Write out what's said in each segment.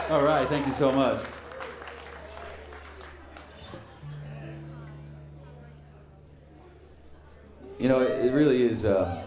All right, thank you so much. You know, it really is.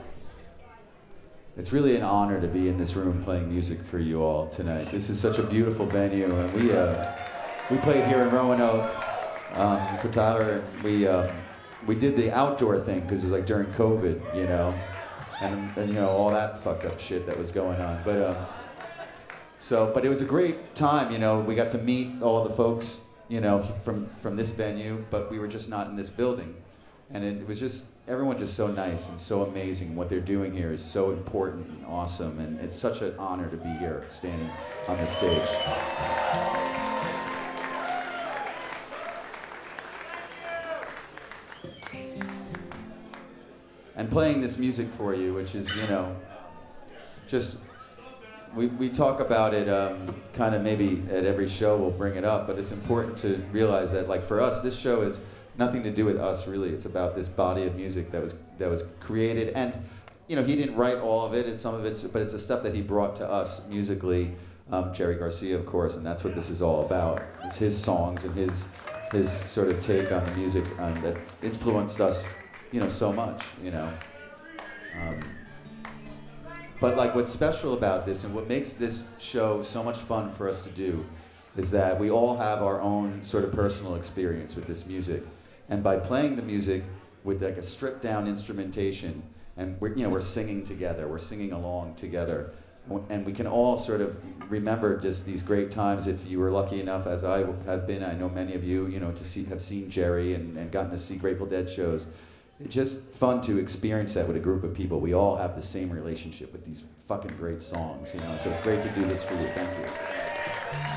It's really an honor to be in this room playing music for you all tonight. This is such a beautiful venue, and we played here in Roanoke for Tyler, and we did the outdoor thing because it was like during COVID, you know, and you know all that fucked up shit that was going on. But it was a great time, you know. We got to meet all the folks, you know, from this venue, but we were just not in this building. And it was just, everyone just so nice and so amazing. What they're doing here is so important and awesome, and it's such an honor to be here, standing on this stage. And playing this music for you, which is, you know, just, we talk about it kind of maybe at every show we'll bring it up, but it's important to realize that, like, for us, this show is nothing to do with us, really. It's about this body of music that was created, and you know, he didn't write all of it. It's some of it, but it's the stuff that he brought to us musically. Jerry Garcia, of course, and that's what this is all about. It's his songs and his sort of take on the music that influenced us, you know, so much, you know. But like, what's special about this and what makes this show so much fun for us to do is that we all have our own sort of personal experience with this music. And by playing the music with like a stripped down instrumentation, and we're singing together, we're singing along together, and we can all sort of remember just these great times. If you were lucky enough, as I have been, I know many of you, you know, have seen Jerry and gotten to see Grateful Dead shows. It's just fun to experience that with a group of people. We all have the same relationship with these fucking great songs, you know. So it's great to do this for you. Thank you.